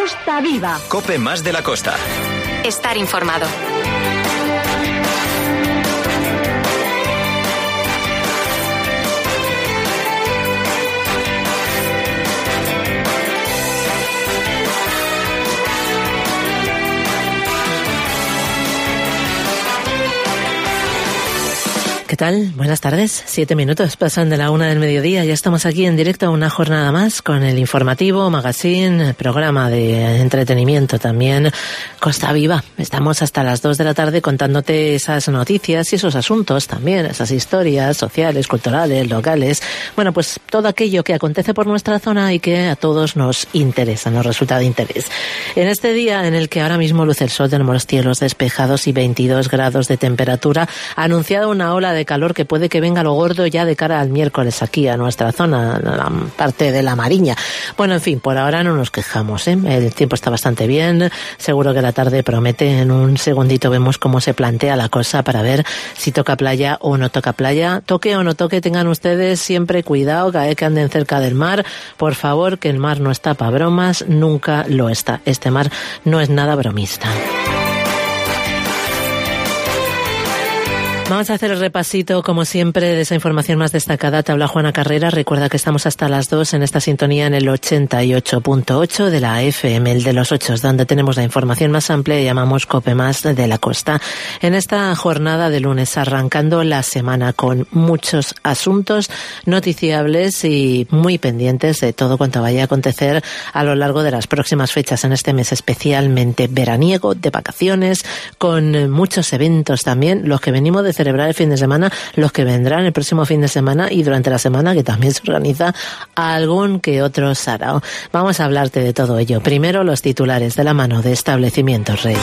Costa Viva. COPE más de la costa. Estar informado. ¿Qué tal? Buenas tardes. 7 minutos pasan de la 1 del mediodía. Ya estamos aquí en directo una jornada más con el informativo, magazine, programa de entretenimiento también, Costa Viva. Estamos hasta las 2 de la tarde contándote esas noticias y esos asuntos también, esas historias sociales, culturales, locales. Bueno, pues todo aquello que acontece por nuestra zona y que a todos nos interesa, nos resulta de interés. En este día en el que ahora mismo luce el sol, tenemos los cielos despejados y 22 grados de temperatura, ha anunciado una ola de calor que puede que venga lo gordo ya de cara al miércoles aquí a nuestra zona, a la parte de la Mariña. Bueno, en fin, por ahora no nos quejamos, ¿eh? El tiempo está bastante bien, seguro que la tarde promete. En un segundito vemos cómo se plantea la cosa para ver si toca playa o no toca playa. Toque o no toque, tengan ustedes siempre cuidado cada vez que anden cerca del mar. Por favor, que el mar no está para bromas, nunca lo está. Este mar no es nada bromista. Vamos a hacer el repasito, como siempre, de esa información más destacada. Te habla Juana Carrera. Recuerda que estamos hasta las 2 en esta sintonía en el 88.8 de la FM, el de los 8, donde tenemos la información más amplia y llamamos COPE más de la costa. En esta jornada de lunes, arrancando la semana con muchos asuntos noticiables y muy pendientes de todo cuanto vaya a acontecer a lo largo de las próximas fechas en este mes especialmente veraniego, de vacaciones, con muchos eventos también, los que venimos de celebrar el fin de semana, los que vendrán el próximo fin de semana y durante la semana, que también se organiza algún que otro sarao. Vamos a hablarte de todo ello. Primero, los titulares de la mano de Establecimientos Rey.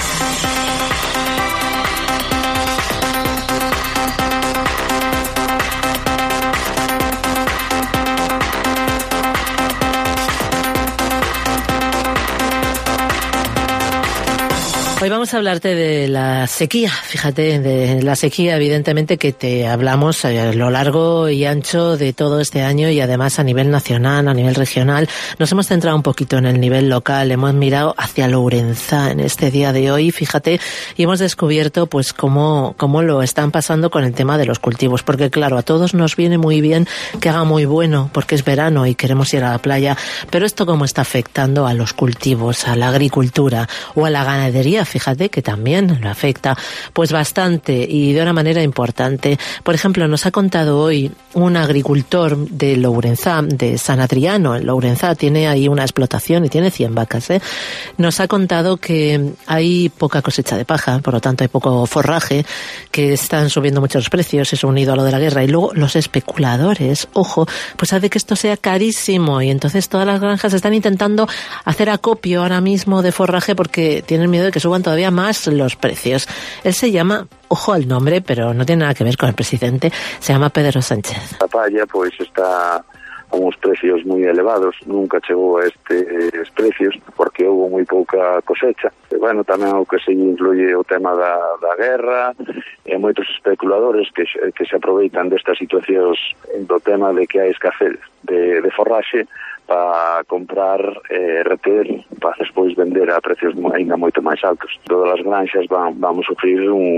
Hoy vamos a hablarte de la sequía, fíjate, de la sequía evidentemente que te hablamos a lo largo y ancho de todo este año y además a nivel nacional, a nivel regional. Nos hemos centrado un poquito en el nivel local, hemos mirado hacia Lourenzá en este día de hoy, fíjate, y hemos descubierto pues cómo lo están pasando con el tema de los cultivos, porque claro, a todos nos viene muy bien que haga muy bueno, porque es verano y queremos ir a la playa, pero esto cómo está afectando a los cultivos, a la agricultura o a la ganadería. Fíjate que también lo afecta pues bastante y de una manera importante. Por ejemplo, nos ha contado hoy un agricultor de Lourenzá, de San Adriano. En Lourenzá tiene ahí una explotación y tiene 100 vacas, ¿eh? Nos ha contado que hay poca cosecha de paja, por lo tanto hay poco forraje, que están subiendo mucho los precios, eso unido a lo de la guerra. Y luego los especuladores, ojo, pues hace que esto sea carísimo y entonces todas las granjas están intentando hacer acopio ahora mismo de forraje porque tienen miedo de que suban todavía más los precios. Él se llama, ojo al nombre, pero no tiene nada que ver con el presidente, se llama Pedro Sánchez. La palla pues está a unos precios muy elevados, nunca chegou a estes precios porque houve moi pouca cosecha. E, bueno, tamén o que se incluye o tema da guerra e moitos especuladores que se aproveitan destas situacións do tema de que hai escasez de forraxe para comprar reter para despois vender a precios ainda moito máis altos. Todas as granxas vamos sufrir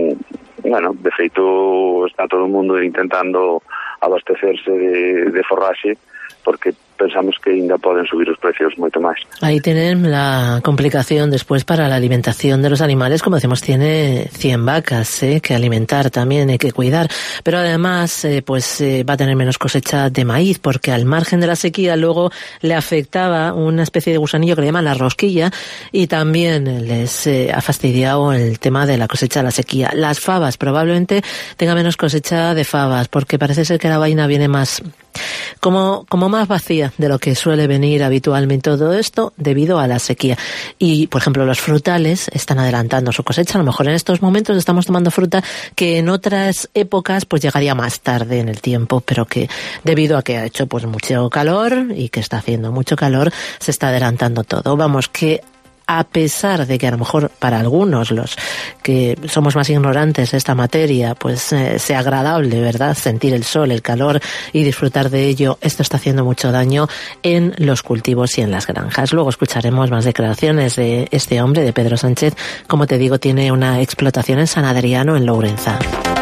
de feito está todo o mundo intentando abastecerse de forraxe porque pensamos que ainda poden subir os precios moito máis. Ahí tienen la complicación después para la alimentación de los animales, como decimos, tiene 100 vacas que alimentar también, hay que cuidar, pero además va a tener menos cosecha de maíz, porque al margen de la sequía luego le afectaba una especie de gusanillo que le llaman la rosquilla y también les ha fastidiado el tema de la cosecha de la sequía. Las fabas, probablemente tenga menos cosecha de fabas, porque parece ser que la vaina viene más como más vacía de lo que suele venir habitualmente todo esto debido a la sequía. Y, por ejemplo, los frutales están adelantando su cosecha. A lo mejor en estos momentos estamos tomando fruta que en otras épocas pues llegaría más tarde en el tiempo, pero que debido a que ha hecho pues mucho calor y que está haciendo mucho calor, se está adelantando todo. Vamos, que a pesar de que a lo mejor para algunos, los que somos más ignorantes de esta materia, pues sea agradable, ¿verdad?, sentir el sol, el calor y disfrutar de ello, esto está haciendo mucho daño en los cultivos y en las granjas. Luego escucharemos más declaraciones de este hombre, de Pedro Sánchez. Como te digo, tiene una explotación en San Adriano, en Lourençà.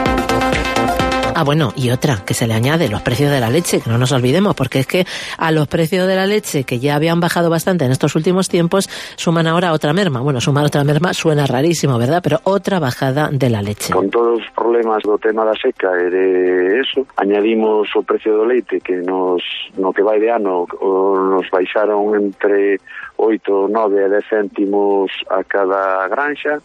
Bueno, y otra que se le añade, los precios de la leche, que no nos olvidemos, porque es que a los precios de la leche, que ya habían bajado bastante en estos últimos tiempos, suman ahora otra merma. Bueno, sumar otra merma suena rarísimo, ¿verdad? Pero otra bajada de la leche. Con todos os problemas do tema da seca e de eso, añadimos o precio do leite, que no que vai de ano nos baixaron entre 8, 9 e 10 céntimos a cada granja.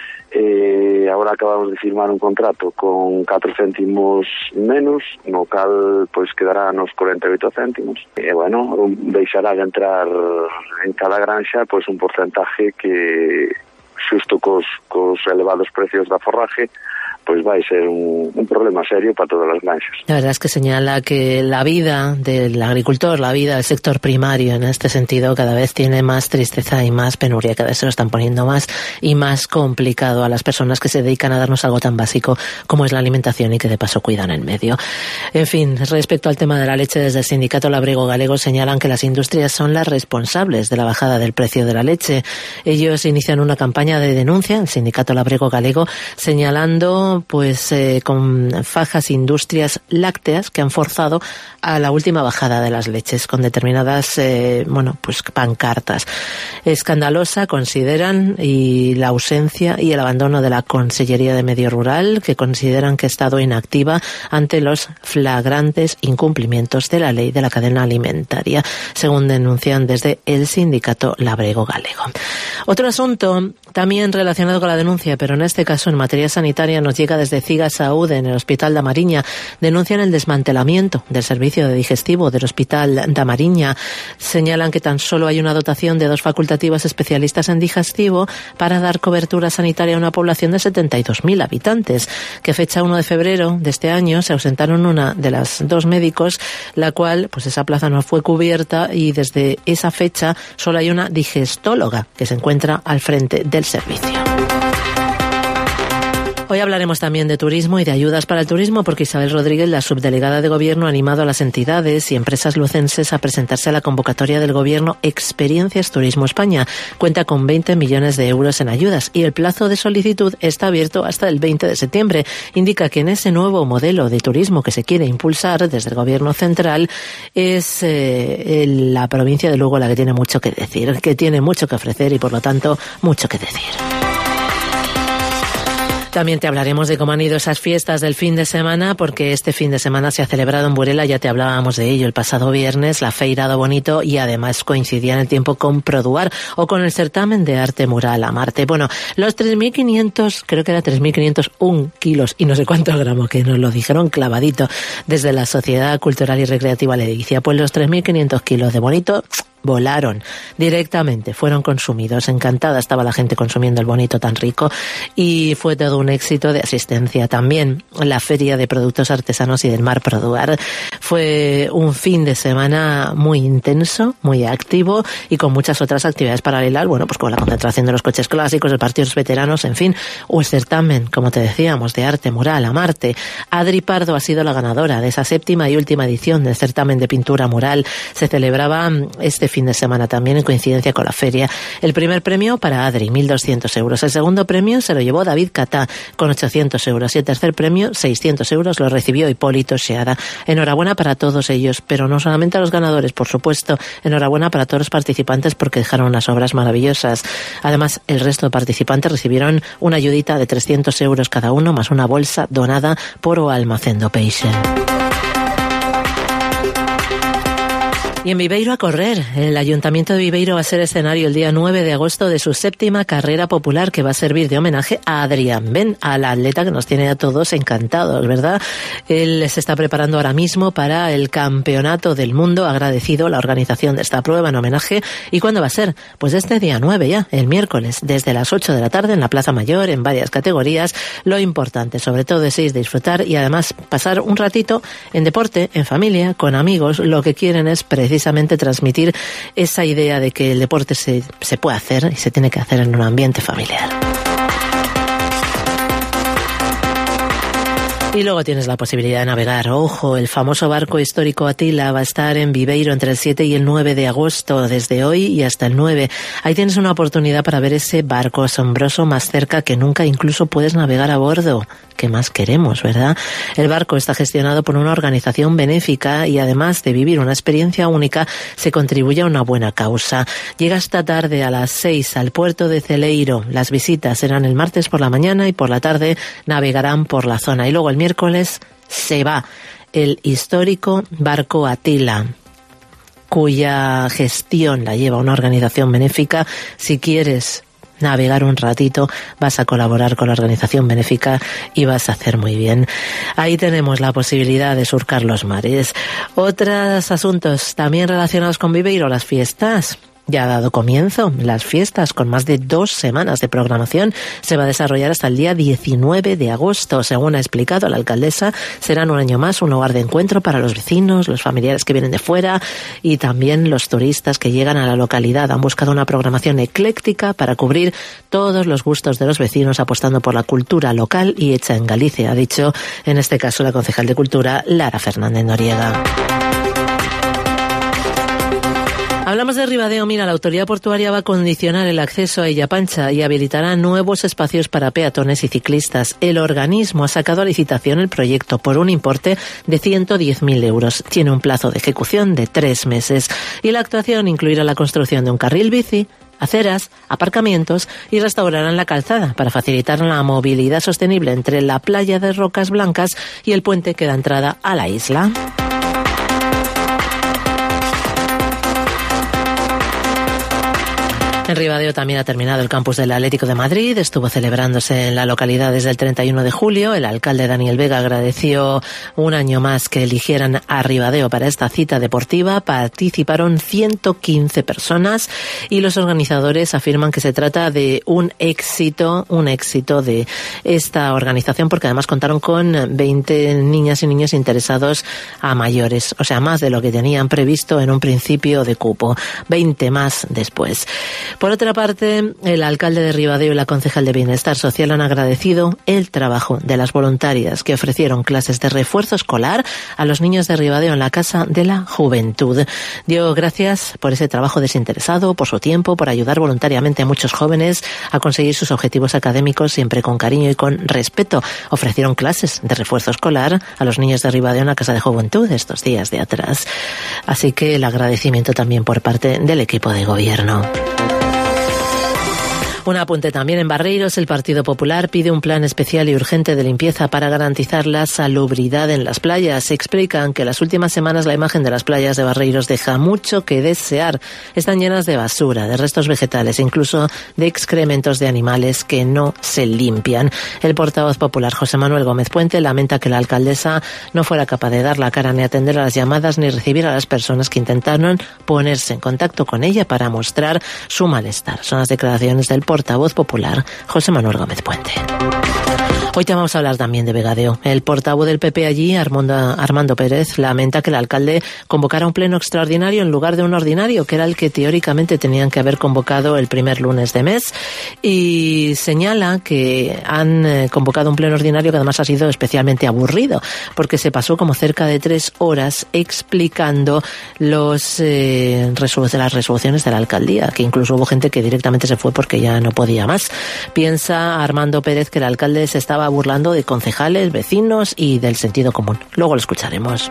Ahora acabamos de firmar un contrato con 4 céntimos menos, no cal pois quedará nos 48 céntimos. Bueno, deixará de entrar en cada granja pois un porcentaje que xusto cos elevados precios da forraje pues va a ser un problema serio para todas las granjas. La verdad es que señala que la vida del agricultor, la vida del sector primario en este sentido cada vez tiene más tristeza y más penuria, cada vez se lo están poniendo más y más complicado a las personas que se dedican a darnos algo tan básico como es la alimentación y que de paso cuidan el medio. En fin, respecto al tema de la leche, desde el Sindicato Labrego Galego señalan que las industrias son las responsables de la bajada del precio de la leche. Ellos inician una campaña de denuncia, el Sindicato Labrego Galego, señalando con fajas industrias lácteas que han forzado a la última bajada de las leches con determinadas pancartas. Escandalosa consideran, y la ausencia y el abandono de la Consellería de Medio Rural, que consideran que ha estado inactiva ante los flagrantes incumplimientos de la ley de la cadena alimentaria, según denuncian desde el Sindicato Labrego Galego. Otro asunto también relacionado con la denuncia, pero en este caso en materia sanitaria, nos llega desde Ciga Saúde, en el Hospital da Mariña. Denuncian el desmantelamiento del servicio de digestivo del Hospital da Mariña. Señalan que tan solo hay una dotación de 2 facultativas especialistas en digestivo para dar cobertura sanitaria a una población de 72.000 habitantes, que fecha 1 de febrero de este año se ausentaron una de las 2 médicos, la cual, esa plaza no fue cubierta, y desde esa fecha solo hay una digestóloga que se encuentra al frente del servicio. Hoy hablaremos también de turismo y de ayudas para el turismo, porque Isabel Rodríguez, la subdelegada de Gobierno, ha animado a las entidades y empresas lucenses a presentarse a la convocatoria del Gobierno Experiencias Turismo España. Cuenta con 20 millones de euros en ayudas y el plazo de solicitud está abierto hasta el 20 de septiembre. Indica que en ese nuevo modelo de turismo que se quiere impulsar desde el Gobierno central es la provincia de Lugo la que tiene mucho que decir, que tiene mucho que ofrecer y por lo tanto mucho que decir. También te hablaremos de cómo han ido esas fiestas del fin de semana, porque este fin de semana se ha celebrado en Burela, ya te hablábamos de ello el pasado viernes, la Feira do Bonito, y además coincidía en el tiempo con Produar o con el certamen de arte mural a Marte. Bueno, los 3.500, creo que era 3.501 kilos y no sé cuántos gramos, que nos lo dijeron clavadito desde la Sociedad Cultural y Recreativa Ledicia. Pues los 3.500 kilos de bonito volaron directamente, fueron consumidos. Encantada estaba la gente consumiendo el bonito tan rico y fue todo un éxito de asistencia. También la Feria de Productos Artesanos y del Mar Produar. Fue un fin de semana muy intenso, muy activo y con muchas otras actividades paralelas, con la concentración de los coches clásicos, el partido de los veteranos, en fin, o el certamen, como te decíamos, de arte mural a Marte. Adri Pardo ha sido la ganadora de esa 7ª y última edición del certamen de pintura mural. Se celebraba este fin de semana también en coincidencia con la feria. El primer premio para Adri, 1.200 euros. El segundo premio se lo llevó David Catá con 800 euros y el tercer premio, 600 euros, lo recibió Hipólito Seada. Enhorabuena para todos ellos, pero no solamente a los ganadores, por supuesto. Enhorabuena para todos los participantes porque dejaron unas obras maravillosas. Además, el resto de participantes recibieron una ayudita de 300 euros cada uno, más una bolsa donada por o Almacén do Peixe. Y en Viveiro a correr. El Ayuntamiento de Viveiro va a ser escenario el día 9 de agosto de su 7ª carrera popular, que va a servir de homenaje a Adrián Ben, al atleta que nos tiene a todos encantados, ¿verdad? Él se está preparando ahora mismo para el Campeonato del Mundo. Ha agradecido la organización de esta prueba en homenaje. ¿Y cuándo va a ser? Pues este día 9 ya, el miércoles, desde las 8 de la tarde en la Plaza Mayor, en varias categorías. Lo importante, sobre todo, es disfrutar y además pasar un ratito en deporte, en familia, con amigos. Lo que quieren es precisamente precisamente transmitir esa idea de que el deporte se puede hacer y se tiene que hacer en un ambiente familiar. Y luego tienes la posibilidad de navegar. Ojo, el famoso barco histórico Atila va a estar en Viveiro entre el 7 y el 9 de agosto, desde hoy y hasta el 9. Ahí tienes una oportunidad para ver ese barco asombroso más cerca que nunca, incluso puedes navegar a bordo. ¿Qué más queremos, verdad? El barco está gestionado por una organización benéfica y además de vivir una experiencia única, se contribuye a una buena causa. Llega esta tarde a las 6 al puerto de Celeiro. Las visitas serán el martes por la mañana y por la tarde navegarán por la zona. Y luego el miércoles se va el histórico barco Atila, cuya gestión la lleva una organización benéfica. Si quieres navegar un ratito, vas a colaborar con la organización benéfica y vas a hacer muy bien. Ahí tenemos la posibilidad de surcar los mares. Otros asuntos también relacionados con Viveiro, las fiestas. Ya ha dado comienzo las fiestas con más de 2 semanas de programación. Se va a desarrollar hasta el día 19 de agosto. Según ha explicado la alcaldesa, serán un año más un lugar de encuentro para los vecinos, los familiares que vienen de fuera y también los turistas que llegan a la localidad. Han buscado una programación ecléctica para cubrir todos los gustos de los vecinos, apostando por la cultura local y hecha en Galicia, ha dicho en este caso la concejal de Cultura, Lara Fernández Noriega. Hablamos de Ribadeo. Mira, la autoridad portuaria va a condicionar el acceso a Illapancha y habilitará nuevos espacios para peatones y ciclistas. El organismo ha sacado a licitación el proyecto por un importe de 110.000 euros. Tiene un plazo de ejecución de 3 meses y la actuación incluirá la construcción de un carril bici, aceras, aparcamientos y restaurarán la calzada para facilitar la movilidad sostenible entre la playa de Rocas Blancas y el puente que da entrada a la isla. En Ribadeo también ha terminado el campus del Atlético de Madrid. Estuvo celebrándose en la localidad desde el 31 de julio. El alcalde Daniel Vega agradeció un año más que eligieran a Ribadeo para esta cita deportiva. Participaron 115 personas y los organizadores afirman que se trata de un éxito de esta organización, porque además contaron con 20 niñas y niños interesados a mayores, o sea, más de lo que tenían previsto en un principio de cupo, 20 más después. Por otra parte, el alcalde de Ribadeo y la concejal de Bienestar Social han agradecido el trabajo de las voluntarias que ofrecieron clases de refuerzo escolar a los niños de Ribadeo en la Casa de la Juventud. Dio gracias por ese trabajo desinteresado, por su tiempo, por ayudar voluntariamente a muchos jóvenes a conseguir sus objetivos académicos, siempre con cariño y con respeto. Ofrecieron clases de refuerzo escolar a los niños de Ribadeo en la Casa de Juventud estos días de atrás. Así que el agradecimiento también por parte del equipo de gobierno. Un apunte también en Barreiros. El Partido Popular pide un plan especial y urgente de limpieza para garantizar la salubridad en las playas. Explican que las últimas semanas la imagen de las playas de Barreiros deja mucho que desear. Están llenas de basura, de restos vegetales, incluso de excrementos de animales que no se limpian. El portavoz popular José Manuel Gómez Puente lamenta que la alcaldesa no fuera capaz de dar la cara ni atender a las llamadas ni recibir a las personas que intentaron ponerse en contacto con ella para mostrar su malestar. Son las declaraciones del portavoz popular José Manuel Gómez Puente. Hoy te vamos a hablar también de Vegadeo. El portavoz del PP allí, Armando Pérez, lamenta que el alcalde convocara un pleno extraordinario en lugar de un ordinario, que era el que teóricamente tenían que haber convocado el primer lunes de mes, y señala que han convocado un pleno ordinario que además ha sido especialmente aburrido, porque se pasó como cerca de 3 horas explicando las resoluciones de la alcaldía, que incluso hubo gente que directamente se fue porque ya no podía más. Piensa Armando Pérez que el alcalde se estaba burlando de concejales, vecinos y del sentido común. Luego lo escucharemos.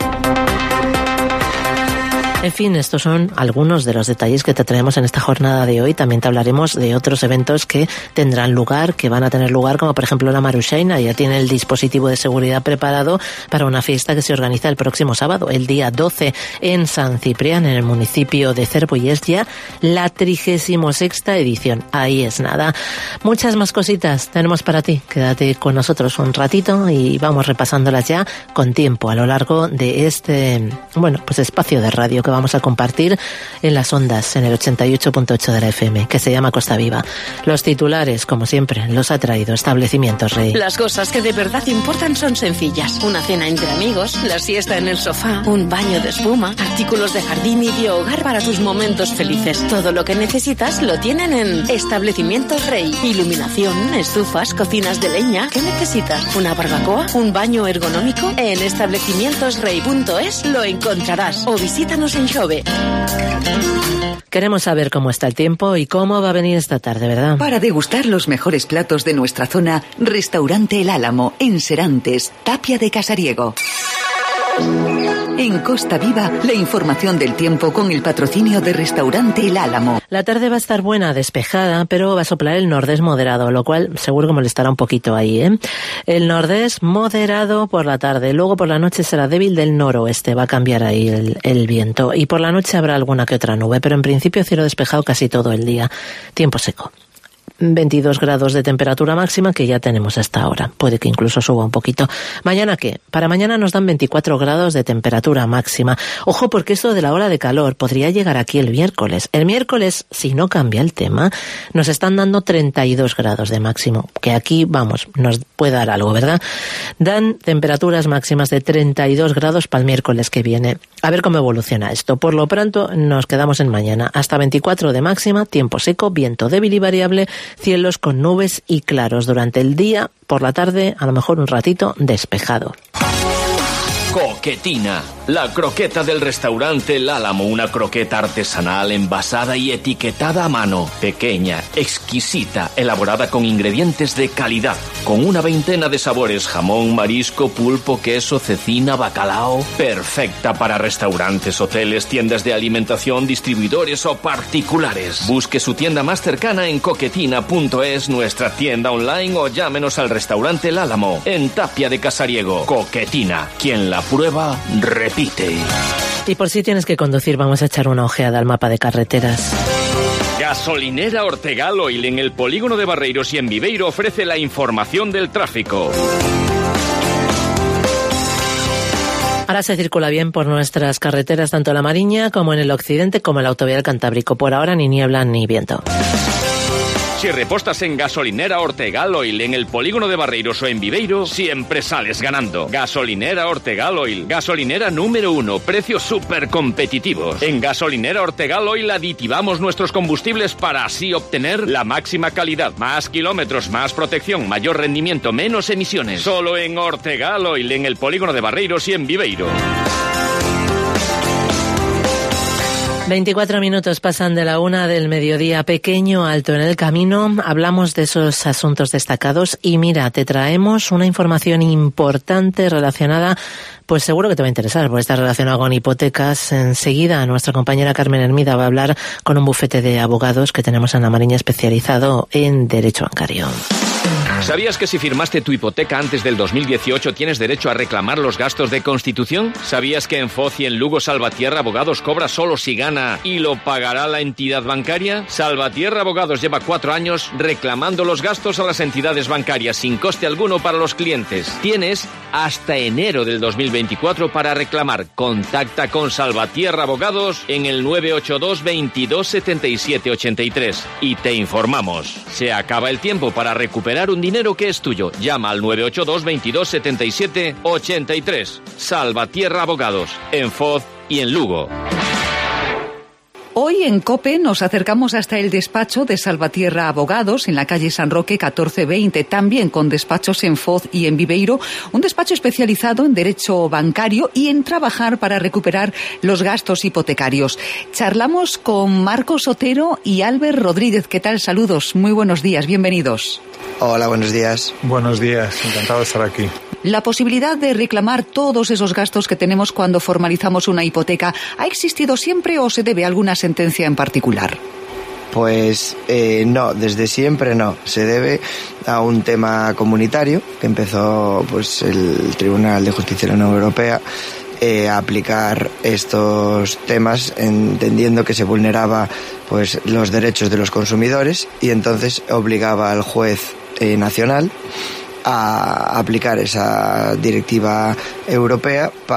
En fin, estos son algunos de los detalles que te traemos en esta jornada de hoy. También te hablaremos de otros eventos que tendrán lugar, que van a tener lugar, como por ejemplo la Maruxeina. Ya tiene el dispositivo de seguridad preparado para una fiesta que se organiza el próximo sábado, el día 12, en San Ciprián, en el municipio de Cervo, y es ya la 36ª edición. Ahí es nada. Muchas más cositas tenemos para ti. Quédate con nosotros un ratito y vamos repasándolas ya con tiempo a lo largo de este, espacio de radio que vamos a compartir en las ondas, en el 88.8 de la FM, que se llama Costa Viva. Los titulares, como siempre, los ha traído Establecimientos Rey. Las cosas que de verdad importan son sencillas. Una cena entre amigos, la siesta en el sofá, un baño de espuma, artículos de jardín y de hogar para tus momentos felices. Todo lo que necesitas lo tienen en Establecimientos Rey. Iluminación, estufas, cocinas de leña. ¿Qué necesitas? ¿Una barbacoa? ¿Un baño ergonómico? En establecimientosrey.es lo encontrarás. O visítanos en Xove. Queremos saber cómo está el tiempo y cómo va a venir esta tarde, ¿verdad? Para degustar los mejores platos de nuestra zona, Restaurante El Álamo, en Serantes, Tapia de Casariego. En Costa Viva, la información del tiempo con el patrocinio de Restaurante El Álamo. La tarde va a estar buena, despejada, pero va a soplar el nordés moderado, lo cual seguro que molestará un poquito ahí, ¿eh? El nordés moderado por la tarde, luego por la noche será débil del noroeste, va a cambiar ahí el viento, y por la noche habrá alguna que otra nube, pero en principio cielo despejado casi todo el día, tiempo seco. 22 grados de temperatura máxima que ya tenemos hasta ahora. Puede que incluso suba un poquito. ¿Mañana qué? Para mañana nos dan 24 grados de temperatura máxima. Ojo, porque esto de la ola de calor podría llegar aquí el miércoles. El miércoles, si no cambia el tema, nos están dando 32 grados de máximo. Que aquí, vamos, nos puede dar algo, ¿verdad? Dan temperaturas máximas de 32 grados para el miércoles que viene. A ver cómo evoluciona esto. Por lo pronto, nos quedamos en mañana. Hasta 24 de máxima, tiempo seco, viento débil y variable, cielos con nubes y claros durante el día, por la tarde a lo mejor un ratito despejado. Coquetina, la croqueta del restaurante El Álamo, una croqueta artesanal envasada y etiquetada a mano, pequeña, exquisita, elaborada con ingredientes de calidad, con una veintena de sabores, jamón, marisco, pulpo, queso, cecina, bacalao, perfecta para restaurantes, hoteles, tiendas de alimentación, distribuidores o particulares. Busque su tienda más cercana en coquetina.es, nuestra tienda online, o llámenos al restaurante El Álamo, en Tapia de Casariego. Coquetina, quien la prueba, repite. Y por si tienes que conducir, vamos a echar una ojeada al mapa de carreteras. Gasolinera Ortegal Oil en el polígono de Barreiros y en Viveiro ofrece la información del tráfico. Ahora se circula bien por nuestras carreteras, tanto en la Mariña como en el occidente, como en la autovía del Cantábrico. Por ahora ni niebla ni viento. Si repostas en Gasolinera Ortegal Oil en el polígono de Barreiros o en Viveiro, siempre sales ganando. Gasolinera Ortegal Oil, gasolinera número 1, precios súper competitivos. En Gasolinera Ortegal Oil aditivamos nuestros combustibles para así obtener la máxima calidad, más kilómetros, más protección, mayor rendimiento, menos emisiones. Solo en Ortegal Oil en el polígono de Barreiros y en Viveiro. 24 minutos pasan de la 1 del mediodía. Pequeño alto en el camino. Hablamos de esos asuntos destacados y mira, te traemos una información importante relacionada, pues seguro que te va a interesar, porque está relacionado con hipotecas. Enseguida nuestra compañera Carmen Hermida va a hablar con un bufete de abogados que tenemos en la Mariña especializado en derecho bancario. ¿Sabías que si firmaste tu hipoteca antes del 2018 tienes derecho a reclamar los gastos de constitución? ¿Sabías que en Foz y en Lugo Salvatierra Abogados cobra solo si gana y lo pagará la entidad bancaria? Salvatierra Abogados lleva 4 años reclamando los gastos a las entidades bancarias sin coste alguno para los clientes. Tienes hasta enero del 2024 para reclamar. Contacta con Salvatierra Abogados en el 982 22 77 83 y te informamos. Se acaba el tiempo para recuperar un dinero que es tuyo. Llama al 982 22 77 83. Salvatierra Abogados, en Foz y en Lugo. Hoy en COPE nos acercamos hasta el despacho de Salvatierra Abogados en la calle San Roque 1420, también con despachos en Foz y en Viveiro, un despacho especializado en derecho bancario y en trabajar para recuperar los gastos hipotecarios. Charlamos con Marcos Otero y Albert Rodríguez. ¿Qué tal? Saludos, muy buenos días, bienvenidos. Hola, buenos días. Buenos días, encantado de estar aquí. La posibilidad de reclamar todos esos gastos que tenemos cuando formalizamos una hipoteca, ¿ha existido siempre o se debe a alguna sentencia en particular? Pues no, desde siempre no. Se debe a un tema comunitario que empezó pues el Tribunal de Justicia de la Unión Europea a aplicar estos temas entendiendo que se vulneraba pues los derechos de los consumidores y entonces obligaba al juez nacional a aplicar esa directiva europea para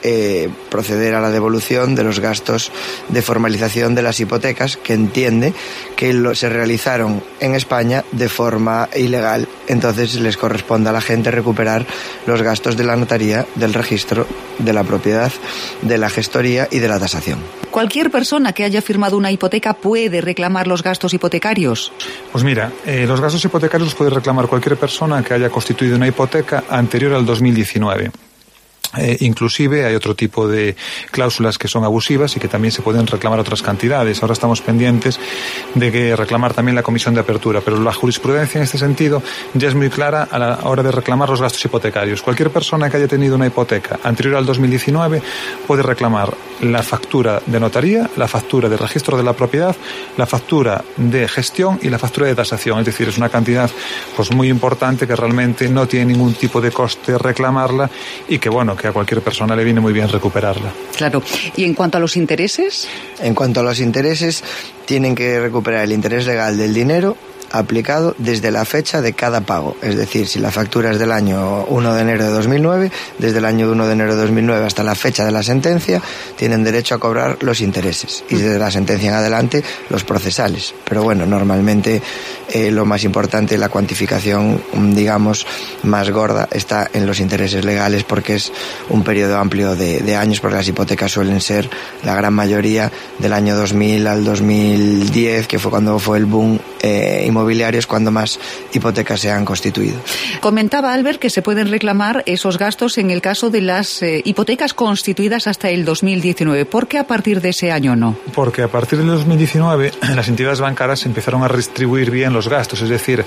proceder a la devolución de los gastos de formalización de las hipotecas, que entiende que se realizaron en España de forma ilegal. Entonces les corresponde a la gente recuperar los gastos de la notaría, del registro, de la propiedad, de la gestoría y de la tasación. ¿Cualquier persona que haya firmado una hipoteca puede reclamar los gastos hipotecarios? Pues mira, los gastos hipotecarios los puede reclamar cualquier persona que haya constituido una hipoteca anterior al 2019. Inclusive hay otro tipo de cláusulas que son abusivas y que también se pueden reclamar otras cantidades. Ahora estamos pendientes de que reclamar también la comisión de apertura, pero la jurisprudencia en este sentido ya es muy clara a la hora de reclamar los gastos hipotecarios. Cualquier persona que haya tenido una hipoteca anterior al 2019 puede reclamar la factura de notaría, la factura de registro de la propiedad, la factura de gestión y la factura de tasación. Es decir, es una cantidad pues muy importante que realmente no tiene ningún tipo de coste reclamarla y que que a cualquier persona le viene muy bien recuperarla. Claro. ¿Y en cuanto a los intereses? En cuanto a los intereses, tienen que recuperar el interés legal del dinero aplicado desde la fecha de cada pago. Es decir, si la factura es del año 1 de enero de 2009, desde el año 1 de enero de 2009 hasta la fecha de la sentencia, tienen derecho a cobrar los intereses. Y desde la sentencia en adelante, los procesales. Pero bueno, normalmente lo más importante, la cuantificación, digamos, más gorda, está en los intereses legales, porque es un periodo amplio de años, porque las hipotecas suelen ser, la gran mayoría, del año 2000 al 2010, que fue cuando fue el boom inmobiliario, es cuando más hipotecas se han constituido. Comentaba Albert que se pueden reclamar esos gastos en el caso de las hipotecas constituidas hasta el 2019. ¿Por qué a partir de ese año no? Porque a partir del 2019 las entidades bancarias empezaron a redistribuir bien los gastos, es decir,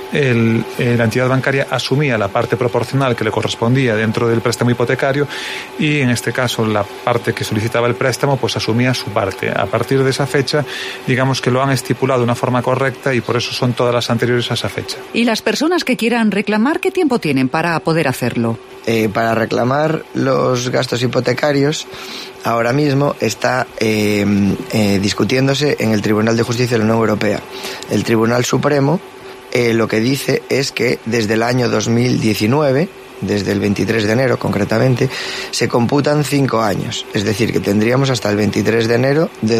la entidad bancaria asumía la parte proporcional que le correspondía dentro del préstamo hipotecario y en este caso la parte que solicitaba el préstamo pues asumía su parte. A partir de esa fecha, digamos que lo han estipulado de una forma correcta y por eso son todas las anteriores a esa fecha. ¿Y las personas que quieran reclamar, qué tiempo tienen para poder hacerlo? Para reclamar los gastos hipotecarios, ahora mismo está discutiéndose en el Tribunal de Justicia de la Unión Europea. El Tribunal Supremo lo que dice es que desde el año 2019, desde el 23 de enero concretamente, se computan 5 años. Es decir, que tendríamos hasta el 23 de enero de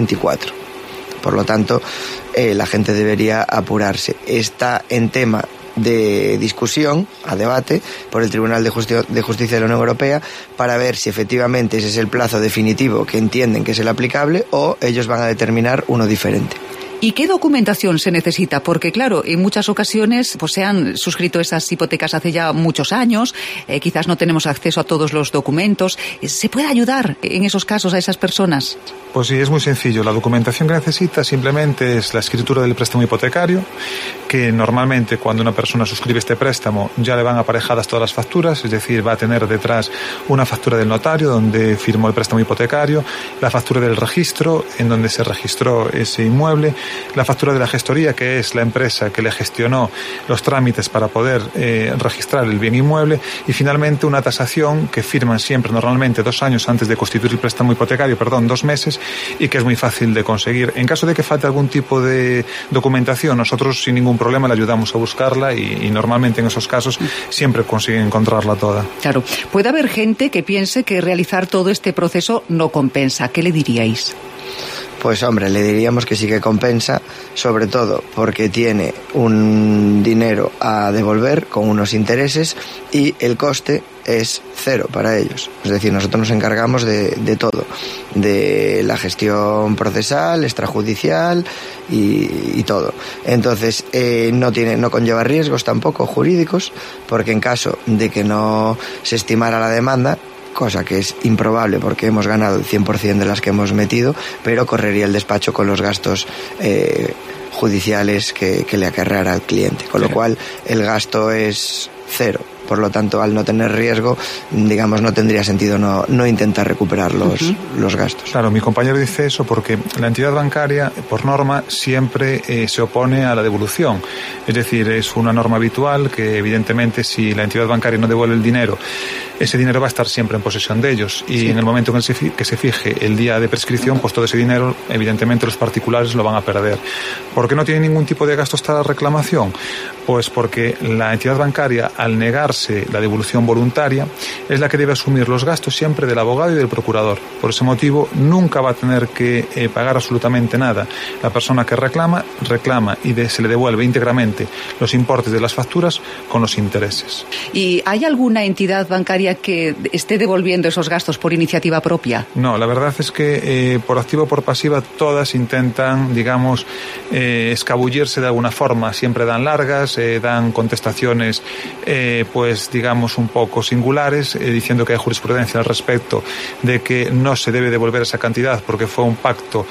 2024. Por lo tanto, la gente debería apurarse. Está en tema de discusión, a debate, por el Tribunal de Justicia de la Unión Europea para ver si efectivamente ese es el plazo definitivo que entienden que es el aplicable o ellos van a determinar uno diferente. ¿Y qué documentación se necesita? Porque, claro, en muchas ocasiones pues se han suscrito esas hipotecas hace ya muchos años, quizás no tenemos acceso a todos los documentos. ¿Se puede ayudar en esos casos a esas personas? Pues sí, es muy sencillo. La documentación que necesita simplemente es la escritura del préstamo hipotecario, que normalmente cuando una persona suscribe este préstamo ya le van aparejadas todas las facturas, es decir, va a tener detrás una factura del notario donde firmó el préstamo hipotecario, la factura del registro en donde se registró ese inmueble, la factura de la gestoría, que es la empresa que le gestionó los trámites para poder registrar el bien inmueble, y finalmente una tasación que firman siempre normalmente 2 años antes de constituir el préstamo hipotecario, 2 meses, y que es muy fácil de conseguir. En caso de que falte algún tipo de documentación, nosotros sin ningún problema le ayudamos a buscarla y normalmente en esos casos siempre consiguen encontrarla toda. Claro. Puede haber gente que piense que realizar todo este proceso no compensa. ¿Qué le diríais? Pues hombre, le diríamos que sí que compensa, sobre todo porque tiene un dinero a devolver con unos intereses y el coste es 0 para ellos. Es decir, nosotros nos encargamos de todo, de la gestión procesal, extrajudicial y todo. Entonces, no conlleva riesgos tampoco jurídicos, porque en caso de que no se estimara la demanda, cosa que es improbable porque hemos ganado el 100% de las que hemos metido, pero correría el despacho con los gastos judiciales que le acarreará al cliente, con lo cual el gasto es 0. Por lo tanto, al no tener riesgo, digamos, no tendría sentido no intentar recuperar los gastos. Claro, mi compañero dice eso porque la entidad bancaria, por norma, siempre se opone a la devolución. Es decir, es una norma habitual que, evidentemente, si la entidad bancaria no devuelve el dinero ese dinero va a estar siempre en posesión de ellos, y en el momento en el que se fije el día de prescripción, pues todo ese dinero, evidentemente, los particulares lo van a perder. ¿Por qué no tiene ningún tipo de gasto esta reclamación? Pues porque la entidad bancaria, al negarse la devolución voluntaria, es la que debe asumir los gastos siempre del abogado y del procurador. Por ese motivo, nunca va a tener que pagar absolutamente nada. La persona que reclama y se le devuelve íntegramente los importes de las facturas con los intereses. ¿Y hay alguna entidad bancaria que esté devolviendo esos gastos por iniciativa propia? No, la verdad es que por activa o por pasiva todas intentan, digamos, escabullirse de alguna forma. Siempre dan largas, dan contestaciones, pues digamos, un poco singulares, diciendo que hay jurisprudencia al respecto de que no se debe devolver esa cantidad porque fue un pacto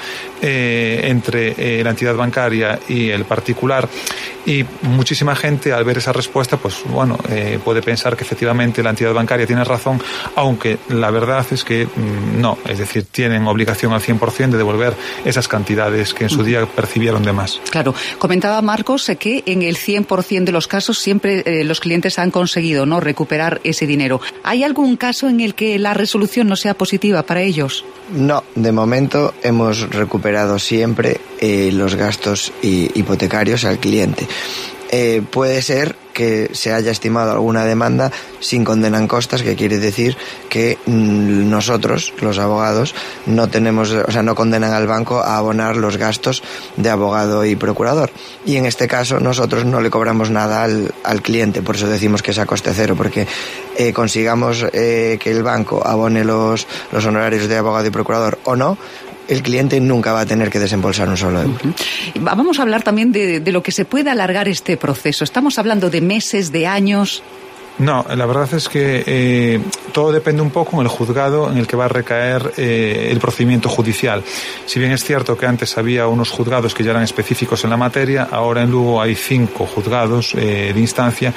entre la entidad bancaria y el particular. Y muchísima gente, al ver esa respuesta, pues bueno, puede pensar que efectivamente la entidad bancaria tiene razón, aunque la verdad es que no, es decir, tienen obligación al 100% de devolver esas cantidades que en su día percibieron de más. Claro, comentaba Marcos que en el 100% de los casos siempre los clientes han conseguido, ¿no?, recuperar ese dinero. ¿Hay algún caso en el que la resolución no sea positiva para ellos? No, de momento hemos recuperado siempre los gastos hipotecarios al cliente. Puede ser que se haya estimado alguna demanda sin condena en costas, que quiere decir que nosotros, los abogados, no condenan al banco a abonar los gastos de abogado y procurador. Y en este caso nosotros no le cobramos nada al cliente, por eso decimos que es a coste cero, porque consigamos que el banco abone los honorarios de abogado y procurador o no, el cliente nunca va a tener que desembolsar un solo euro. Vamos a hablar también de lo que se puede alargar este proceso. ¿Estamos hablando de meses, de años? No, la verdad es que todo depende un poco en el juzgado en el que va a recaer el procedimiento judicial. Si bien es cierto que antes había unos juzgados que ya eran específicos en la materia, ahora en Lugo hay 5 juzgados de instancia